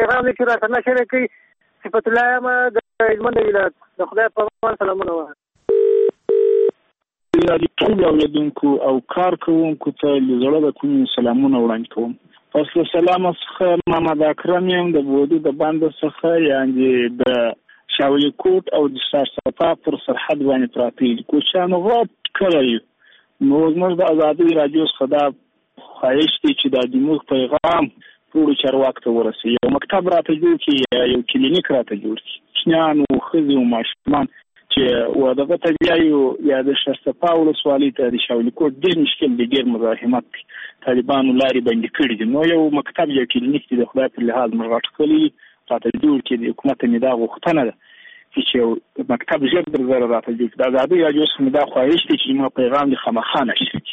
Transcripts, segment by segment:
پیغام دی چې راته نشر کوي. صفت الله یم د هلمند ولایت. د خدای په امان سلامونه وایه. د ټولو اورېدونکو او کارکوونکو ته له زړه د کومې سلامونه وړاندې کوم. پس له سلامه څخه محمد اکرم یم د بودي د بنده څخه، یعنې د شاولي کوټ او د سرسپا پر سرحد باندې پراته دي. کوچیانو غټ کلی یو. نو زموږ د ازادۍ راډیو څخه دا خواهش دی چې دا زموږ پیغام ټولو چارواکو ته ورسوي. یو مکتب راته جوړ کړي یا یو کلینیک راته جوړ کړي. کوچنیان او ښځې او ماشومان چې دغه ته بیایو یا د سرسپا ولسوالۍ ته د شاولي کوټ ډېر مشکل دی، ډېر مزاحمت دی. طالبانو لارې بندې کړي دي. نو یو مکتب یا کلینیک دی د خدای په لحاظ موږ غټ کلی راته جوړ کړي. د حکومت مې دا غوښتنه ده چې یو مکتب ژر در زره راته جوړ کړي. د ازادۍ راډیو څخه مې دا خواهش دی چې زما پیغام د خامخا نشر کړي.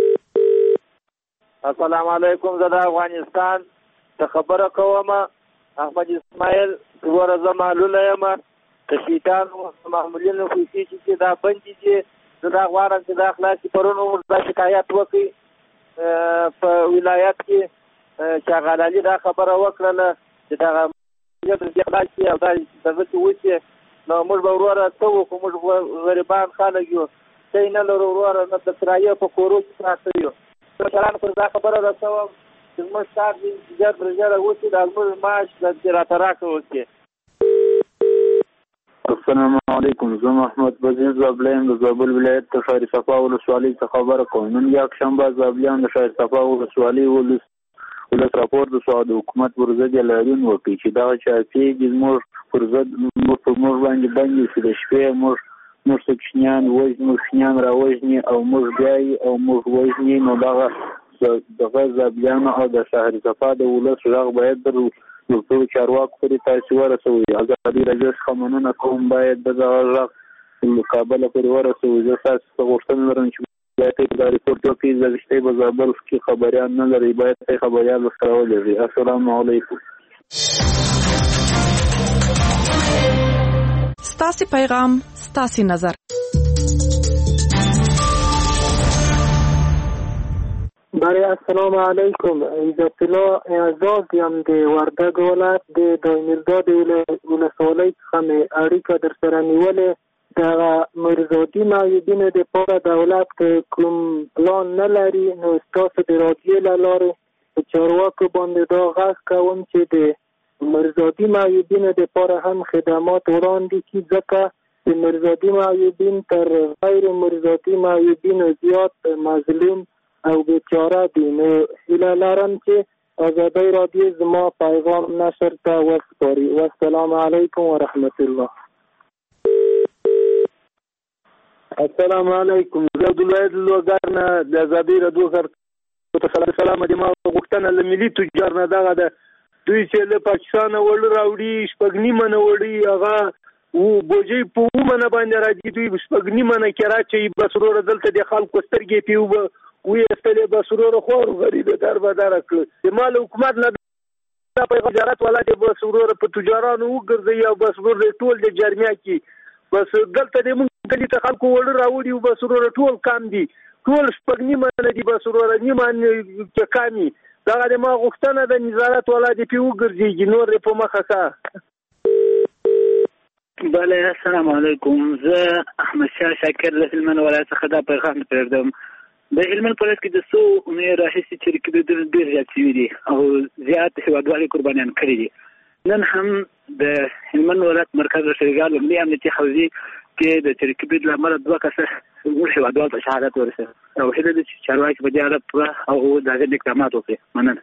السلام علیکم. زه د افغانستان ته خبره کوم. احمد اسماعیل ګوره زه معلوله یم د شیطانو معمولینو پیسې چې دا بندې دي. زه دا غواړم چې دا خلاصې پرون عمر دا شکایت وکړي په ولایت کې چې هغه علي دا خبره وکړله چې دغه خلاص شي او دا دغه چې وشي. نو موږ به وروره څه وکړو؟ موږ غریبان خلک یو، څه نه لرو وروره، نه د کرایې په کورو کې پراته یو. کشرانو پر دا خبره رسوم چې زموږ کار دې ژر تر ژره وشي، دا زموږ معاش دې راته راکړو. السلام علیکم. زه محمد بزیر زابلی یم د زابل ولایت د شهر صفا ولسوالۍ څخه خبره کوم. نن یکشنبه زابلیان د شهر صفا ولسوالۍ ولس راپور د سعودي حکومت پر ضد اعلان وکړي چې دغه چاپېږي زموږ پر ضد موږ باندې بندي چې د شپې موږ کوچنیان وژني، کوچنیان راوژني او موږ بیایي او موږ وژني. نو دغه زابلیانو او د شهر صفا د ولس غږ باید د ټولو چارواکو پورې تاسې ورسوئ. ازادي راډیو څخه مننه کوم، باید دغه غږ له کابله پورې ورسوئ. زه تاسو څخه غوښتنه لرم چې باید دا ریپورټ وکړئ. زه رښتیا په زابل کې خبریان نه لرئ، باید خبریان ورسره ولېږئ. السلام علیکم. ستاسې پیغام، ستاسې نظر. بله السلام علیکم. عزت الله اعزاز یم د وردګ ولایت د دایمیرداد ولسوالۍ څخه مې اړیکه در سره نیولې. دغه مرزادي معیوبینو دپاره دولت که کوم پلان نه لري، نو ستاسو د راډیو له لارې په چارواکو باندې دا غږ کوم چې د مرزادي معیوبینو دپاره هم خدمات وړاندې کړي، ځکه د مرزادي معیوبین تر غیر مرزادي معیوبینو زیات مظلوم او بیچاره دي. نو هیله لرم چې ازادۍ راډیو زما پیغام نشر ته وسپاري. والسلام علیکم ورحمت الله. السلام علیکم. زه عبدالواحد لوګر نه د ازادۍ راډیو سره سلام دې. ما غوښتنه له ملي تجار نه دغه ده، دوی چې له پاکستانه وړ راوړي شپږ نیمه نه وړي، هغه بوجۍ په اومنه باندې راځي، دوی شپږ نیمه نه کې راچوي. بس وروره دلته د خلکو سترګې پې ویستلې، بس وروره خوارو غریبې در بدره کړه. د مال حکومت نه دا پیغام تجارت والا چې بس وروره په تجارانو وګرځوي او بس وروره ټول د جرمیا کې بس دلته د مونږ کلي ته خلکو وړه راوړي او بس وروره ټول کم دي، ټول شپږ نیمه نه دي، بس وروره نیمه کې کمي. دغه د ما غوښتنه د نظارت والا دې پې وګرځېږي، نور دې په مخه ښه. بله السلام علیکم. زه احمد شاه شاکر د هلمند ولایت څخه دا پیغام پرېږدم. د هلمند په ولایت کې د څو اونیو راهیسې چریکي ډېر زیات شوي دي او زیات هېوادوالې قربانیان کړي دي. نن هم د هلمند ولایت مرکز شریګال لومړي امنیتي حوزې کې د چریکي برید له امله 2 کسه زموږ هېوادوال ته شهادت ورسېد او هیله ده چې چارواکي په دې اړه پوره او د هغې اقدامات وکړي. مننه.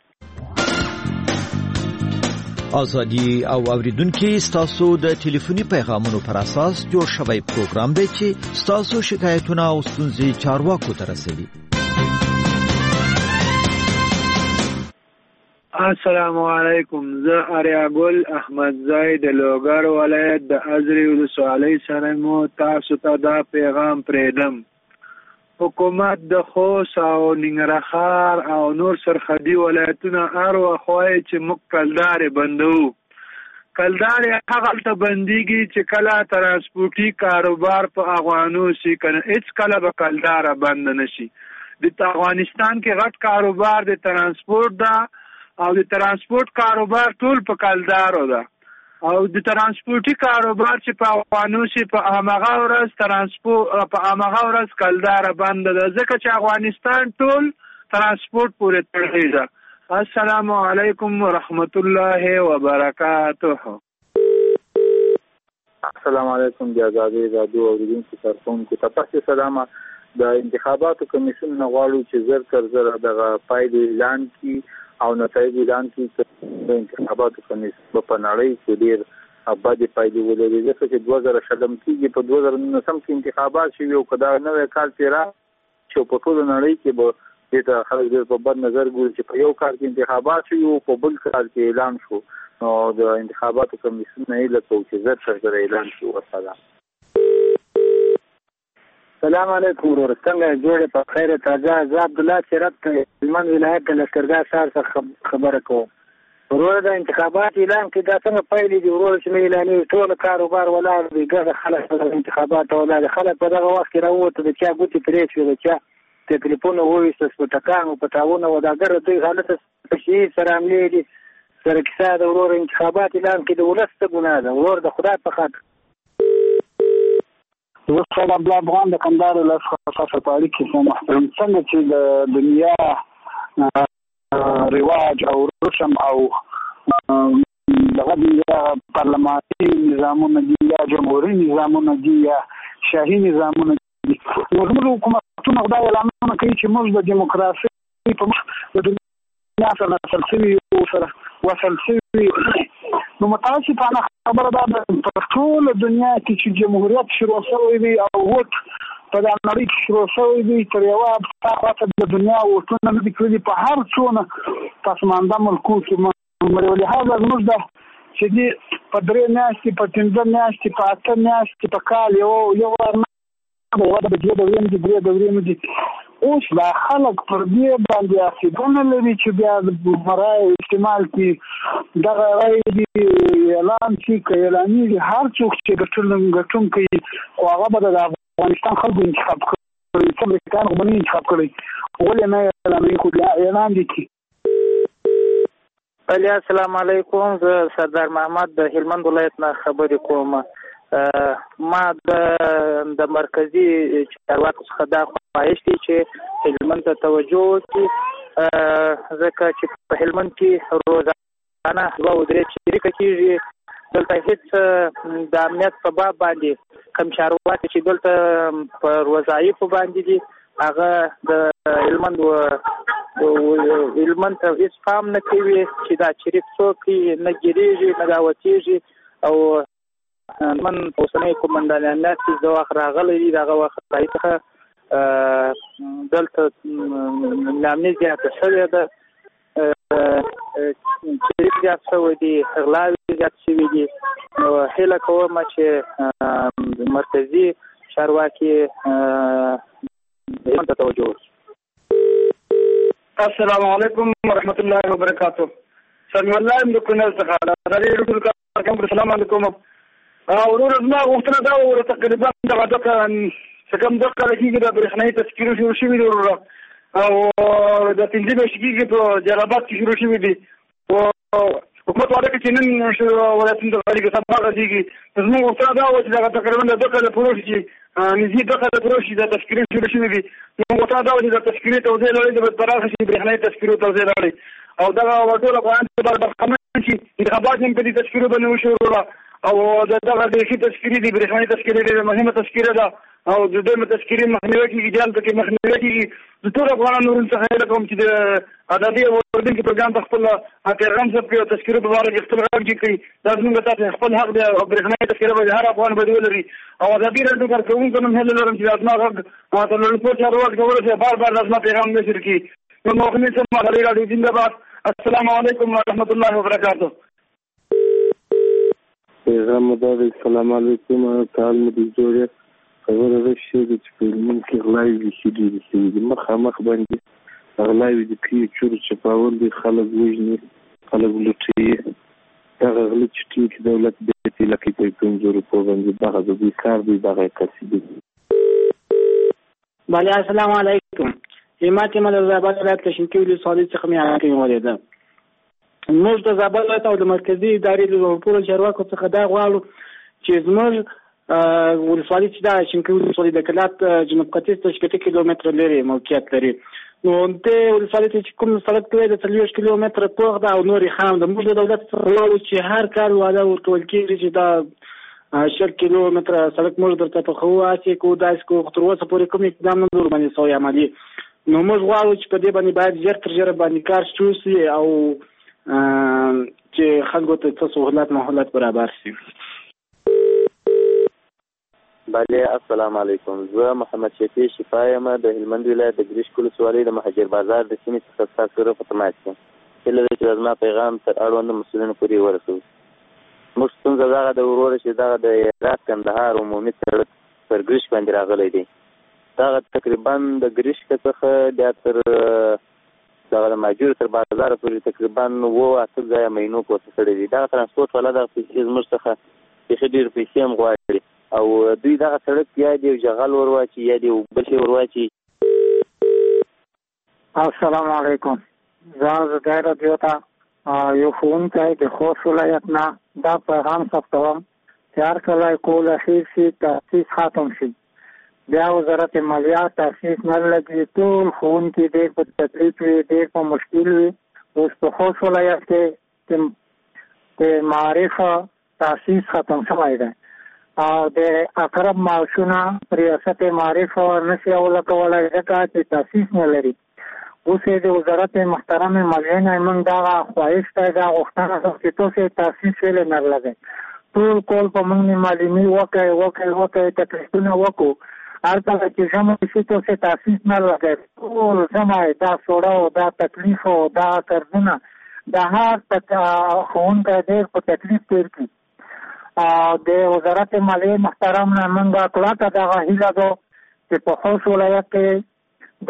ازادي او اوریدونکو ستاسو د ټلیفوني پیغامونو پر اساس جوړ شوی پروګرام دی چې ستاسو شکایتونه او ستونزې چارواکو ته رسوي. السلام علیکم. زه اریاګل احمد زاید د لوګر ولایت د ازرې ولسوالۍ سره مو تاسو ته دا پیغام پرېږدم. حکومت د خوست او ننګرهار او نور سرحدي ولایتونه هر وخت وایي چې موږ کلدارې بندوو. کلدارې هغلته بندېږي چې کله ترانسپورټي کاروبار په افغانو شي، کنه هېڅ کله به کلداره بنده نه شي. د افغانستان کې غټ کاروبار د ترانسپورټ ده او د ترانسپورت کاروبار ټول په کلدارو ده او د ترانسپورتي کاروبار چې په افغانو سي په هغه ورځ ترانسپورت په هغه ورځ کلدار بند ده ځکه چې افغانستان ټول ترانسپورت پورې تړلی ده. السلام علیکم ورحمت الله وبرکاته. السلام علیکم د آزادۍ رادیو اوریدونکو کارکونکو ته پس سلام. د انتخاباتو کمیسیون نه غواړو چې زر تر زر دغه پایلې اعلان کړي او نتایج اعلان کړي. د انتخاباتو کمیسیون په نړۍ کې ډېر بدې پایلې ولري ځکه چې 2000 کېږي په 2019 کې انتخابات شوي او که دا نوی کال چې چې په ټوله نړۍ کې به دې ته خلک ډېر په بد نظر ګوري چې په یو کال کې انتخابات شوي او په بل کال کې اعلان شو. نو د انتخاباتو کمیسیون نه هیله کوو چې زر تر زر اعلان شي. والسلام. السلام علیکم ورور څنګه جوړې په خیر تازه. زه عبدالله سیرت هلمند ولایت د لښکرګاه ښار څخه خبره کوم. ورور د انتخابات اعلان کې دا څنګه پایلې دي ورور چې مې اعلانوي ټول کاروبار ولاړ دی ګډه خلک د انتخابات ولاړ خلک په دغه وخت کې راووته د چا ګوتې پرې شوې د چا تلیفون وویسته سپټکان او پټاونه وداګره دوی حالت شي سره عملې دي سره کیسه د ورور انتخابات اعلان کې د ولس څه ګناه ده ورور د خدای په خاطر. وسله عبدالله افغان د کندهار ولایت څخه په اړیکې کې محترم څنګه چې د دنیا رواج او رسم او دغه دنیا پارلماني نظامونه دي یا جمهوري نظامونه دي یا شاهي نظامونه دي. زموږ حکومتونه خدای اعلانونه کوي چې موږ د دیموکراسۍ په مخ د دنیا سره وصل شوي نو متاسفانه خبره ده په ټوله دنیا کې چې جمهوریت شروع شوی وي او ووټ په دغه نړۍ کې شروع شوی وي تر یوه خواته د دنیا ووټونه نه دي کړي په هر څونه پسمانده ملکو کې ولهذا زموږ ده چې دي په 3 میاشتې په 15 میاشتې په 8 میاشتې په کال یو وده د 2 دورې دي. اوس دا خلک پر دې باندې عقیده لري چې بیا د مرای استعمال کې دغه رای دي اعلان شي که اعلانېږي هر څوک چې ګټونکی خو هغه به د افغانستان خلکو انتخاب کړي څه امریکایان خو به نه انتخاب کړی ولې نه اعلانوي خو بیا اعلان دي کړي. السلام علیکم زه سردار محمد د هلمند ولایت نه خبرې کوم. ما د مرکزی چارواکو څخه دا خواهش دی چې هلمند ته توجه وکړي ځکه چې په هلمند کې روزانه 2 او 3 چریکه کېږي. دلته هېڅ د امنیت په باب باندې کوم چارواکي چې دلته په وظایفو باندې دي هغه د هلمند ته هېڅ پام نه کوي چې دا چریک څوک نه ګیرېږي نه دعوتېږي او من اوسنۍ قومندان امنیت چې د وخت راغلی دي دغه وخت ځای څخه دلته نامني زیاته شوې ده چریک زیات شوی دي غلاوې زیات شوي دي. نو هیله کوم چې مرکزي چارواکي هلمند ته توجه وکړي. السلام علیکم ورحمت الله وبرکاته. سمي الله د کونړ څخه السلام علیکم. ورور زما غوښتنه دا وه تقریبا دغه څه کم 2 کاله کېږي د برېښنایي تذکرې شروع شوي دي وروره او د 5 میاشتې کېږي په جلالاباد کې شروع شوي دي. حکومت واده کوي چې نن ولایتونه ته غږېږي سبا غږېږي. زموږ غوښتنه دا وه چې دغه تقریبا د 2 کاله پوره شي چې نږدې 2 کاله پوره شي د تذکرې شروع شوي دي. زموږ غوښتنه دا وه چې د تذکرې توزیع لړۍ د پراخه شي برېښنایي تذکرو توزیع لړۍ او دغه ټول افغانان برخمن شي. انتخابات هم په دې تذکرو باندې وشي وروره او دغه دېخي تذکرې دي برېښنایي تذکرې ډېره مهمه تذکره ده او د دویمه تذکرې مخنیوی کېږي جال پکې مخنیوی کېږي. د ټولو افغانانو څخه هیله کوم چې د ازادۍ او اورېدونکي پروګرام ته خپل پیغام ثبت کړي او تذکرو په باره کې خپل غږ کړي. دا زموږ تاسې خپل حق دی او برېښنایي تذکره به هر افغان باید ولري او ازادي راډیو کارکوونکو هم هیله لرم چې د زما غږ تر لوړ چارواکو ته ورسوي بار بار د زما پیغام نشر کړي. نو موقعې سم ازادي راډیو زنده‌باد. السلام علیکم ورحمت الله وبرکاته. پیغام دا سلام علیکم تعال مو دې جوړه خبره راشي چې په هلمند کې غلاوې وشي ډېرې شوي دي مخامخ باندې غلاوې د پیو چورو چپاول دي خلک وژني خلک لوټي دغه غله چې ټول دولت دې لکه په 500 روپو باندې دغه د دوی کار دی دغه کسي دي. بله السلام علیکم. همت من از آباد ولایت کشمکی ولسوالی څخه مې اړیکه نیولې ده. موږ د زابل ولایت او د مرکزي ادارې د ټولو چارواکو څخه دا غواړو چې زموږ ولسوالي چې دا شینکۍ ولسوالي د کلات جنوب ختیځ ته 8 کیلومتره لري موقعیت لري. نو د ولسوالي ته چې کوم سړک دی د 40 کیلومتره پوخ ده او نورې خام ده. موږ د دولت څخه غواړو چې هر کال وعده ورکول کېږي چې دا 10 کیلومتره سړک موږ درته په خو واسي کو داس کو تر اوسه پورې کوم اقدام نه در باندې سوی عملي. نو موږ غواړو چې په دې باندې باید ژر تر ژره باندې کار شوسي او چې خلکو ته څه سہولت برابر شي. بله السلام علیکم. زه محمد شفیع شفا یم د هلمند ولایت د ګریشک ولسوالۍ د مهاجر بازار د سیمې څخه ستاسو سره په تماس یم. هیله ده چې زما پیغام تر اړوندو مسؤلینو پورې ورسوي. موږ ستونزه دغه د وروره چې دغه د هرات کندهار عمومي سړک پر ګریشک باندې راغلی دی. دغه تقریبا د ګریشک څخه بیا تر دغه د ماجور تر بازار پورې تقریبا 8 ځایه مینو پورته کړی دی. دغه ترانسپورټ والا دغه پیسې زموږ څخه بیخي ډېر پیسې هم غواړي او دوی دغه سړک یا دی جغل ورواچي یا دی بل شی ورواچي. السلام علیکم. زه زګای رادیو ته یو ښوونکی د خوست ولایت نه دا پیغام ثبتوم چې هر کله کول اخیر شي تاسیس ختم شي بیا وزارت مالیات تاسیس نه لګي ټول ښوونکي ډېر په تکلیف وي ډېر په مشکل وي. اوس په خوست ولایت کې د معارف تاسیس ختم شوی دی او د اقرب معاشونه ریاست معارف نشي ورکولی ځکه چې تاسیس نه لري. اوس د وزارت محترم مالیې نه موږ دغه خواهش دی دا غوښتنه ده چې تاسو تاسیس ولې نه لګئ. ټول کول په موږ معلومي وکړئ تکلیفونه وکړو. هر کله چې ژمی شي تاسو تاسیس نه لګئ. ټول ژمی دا سوړه او دا تکلیف او دا قرضونه د هر ښوونکی ډېر په تکلیف تېر کړي. د وزارت مالیې محترم نه موږ کلکه دغه هیله ده چې په خوست ولایت کې د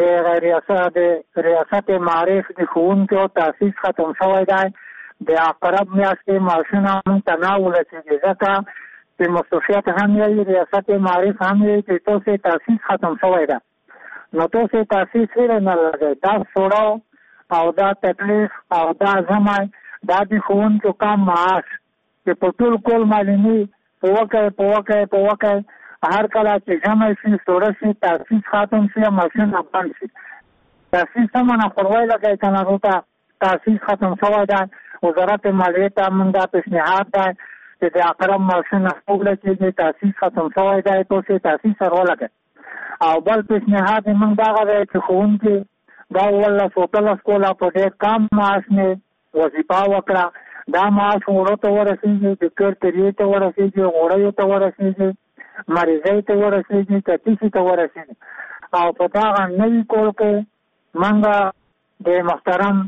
ریاست معارف د ښوونکو تاسیس ختم شوی دی. د اقرب میاشتې معاشونه موږ ته نه ورسېږي ځکه چې مصروفیت هم یې ریاست معارف هم یې چې تاسو تاسیس ختم شوی دی. نو تاسو تاسیس ولې نه لګئ. دا سوړه او دا تکلیف او دا ژمی دا د ښوونکو کم معاش چې په ټول کول معلومي په وکړئ هر کله چې ژمی شي سوړه شي تاسیس ختم شي ماشین بند شي. تاسیس هم نه خوروائی لګئ که نه دلته تاسیس ختم شوی دی. وزارت مالیې ته موږ دا پیشنهاد دی چې د اقرب معاشونه وګورئ تاسیس ختم شوی دی تاسو تاسیس سره ولګئ. او بل پیشنهاد یې موږ دغه دی چې ښوونکي دا 13 کوله په ډېر کم معاش نه وظیفه وکړه. دا معاش وړو ته ورسېږي د کور تریې ته ورسېږي غوړیو ته ورسېږي مریضۍ ته ورسېږي تپیسي ته ورسېږي. او په دغه نوي کول کې موږ د محترم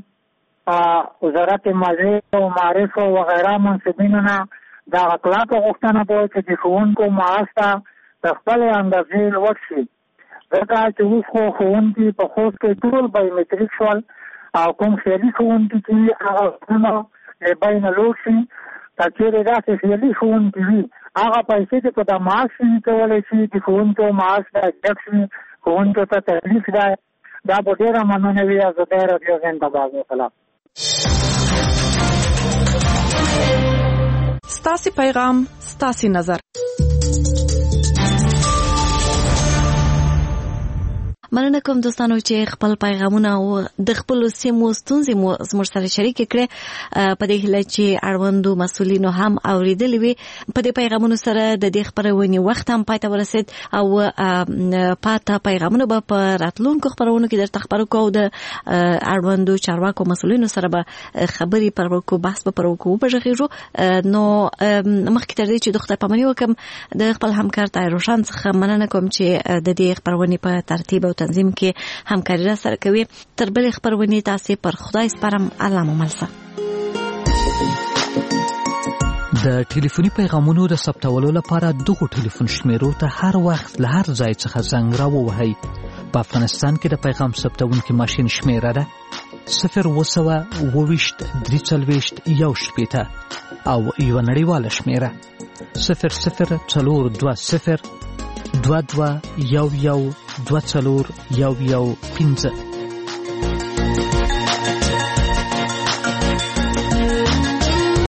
وزارت مالیې او معارف وغیره منصبینو نه دغه کلکه غوښتنه ده چې د ښوونکو معاش ته د خپلې اندازې لوړ شي. ځکه چې اوس خو ښوونکي په خوست کې ټول بایومټریک شول او کوم خیالي ښوونکي چې وي هغه له بای نه لوړ شي. که چېرې داسې خیالي ښوونکي وي هغه پیسې چې په د معاش شي کولی شي د ښوونکو معاش باید ډک شي. ښوونکو ته تکلیف دی. دا به ډېره مننه وي. زه رادیو زنده‌باد. سلام. ستاسې پیغام ستاسې نظر. مننه کوم دوستانو چې خپل پیغامونه او د خپل سیمو ستونزې مو زموږ سره شریک کړي. په دې هیله چې اړوندو مسؤلینو هم اوریدلې وي. په دې پیغامونو سره د دې خبرونې وخت هم پای ته ورسید او پاته پیغامونه به په راتلونکو خبرونو کې درته خبرو کوو. د اړوندو چارواکو مسؤلینو سره به خبرې پر وکړو بحث به پر وکړو په ژغېږو. نو مخکې تر دې چې د خدای پاماني وکړم د خپل همکار طاهر روشن څخه مننه کوم چې د دې خبرونې په ترتیب او تنظیم کې همکاري را سره کوي. تر بلې خبرونې تاسې پر خدای سپارم. الله مو مل شه. د ټلیفوني پیغامونو د ثبتولو لپاره دغه ټلیفون شمیرو ته هر وخت له هر ځای څخه زنګ راووهئ. په افغانستان کې د پیغام ثبتونکي ماشین شمیره ده 0202341 او یو نړیواله شمیره 00402211 22 11 15.